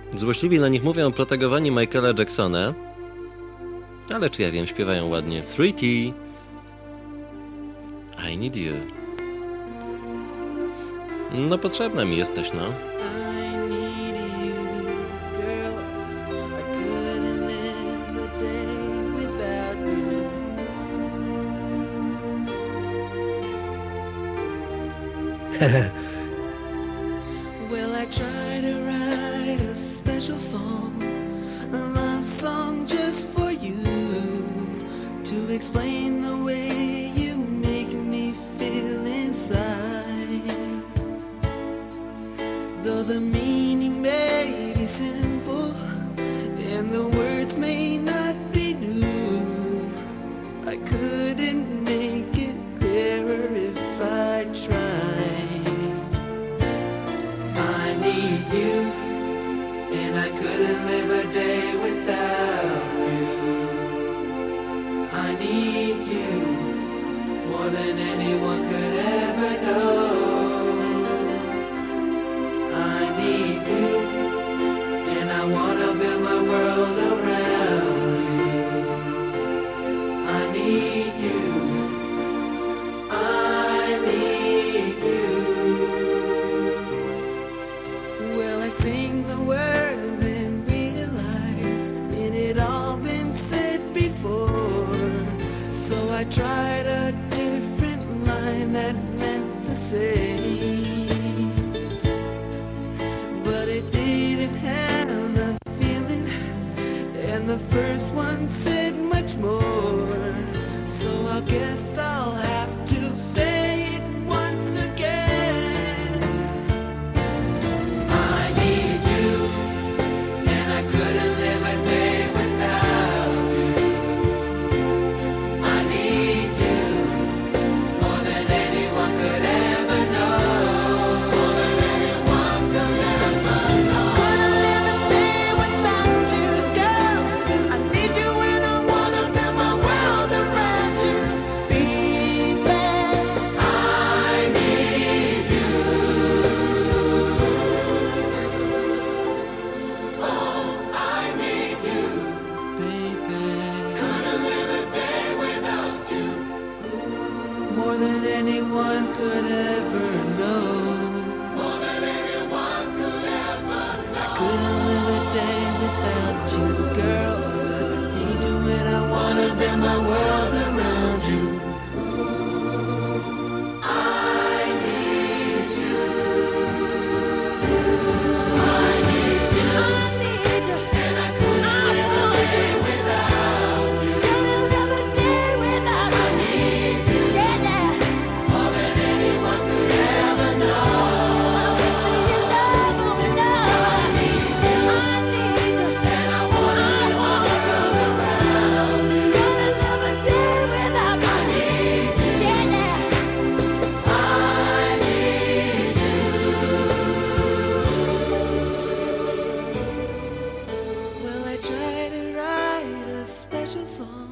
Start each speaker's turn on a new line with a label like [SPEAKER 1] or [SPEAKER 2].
[SPEAKER 1] Złośliwi na nich mówią protegowani Michaela Jacksona, ale czy ja wiem, śpiewają ładnie. 3T, I Need You. No potrzebna mi jesteś, no.
[SPEAKER 2] Well, I try to write a special song, a love song just for you, to explain the way you make me feel inside. Though the meaning may be simple and the words may not be new, I couldn't make it clearer if I tried. I need you, and I couldn't live a day without you. I need you more than anyone could ever know. I need you, and I wanna build my world around you. I need you. I need you. Well, I sing the words and realize it had all been said before. So I tried a different line that meant the same, but it didn't have the feeling, and the first one said much more. So I guess I'll have to say it once again. I need you, and I couldn't live a day without you. I need you more than anyone could ever know. More than anyone could ever know. Couldn't live a day without you, girl. I need you and I wanna build my world around you, baby. I need you. I need you, baby. Couldn't live a day without you. More than anyone could ever know. More than anyone could ever know. I couldn't live a day without you, girl. I need you and I wanna build my world around you. I need you. I need you. I need you. And I couldn't live a day without you. Couldn't live a day without you. I need you. Yeah, yeah. More than anyone could ever know. You know. I need you. I need you. And I wanna build my world around you. Couldn't live a day without you. I need you. Yeah, yeah. I need you. Well, I try to write a special song,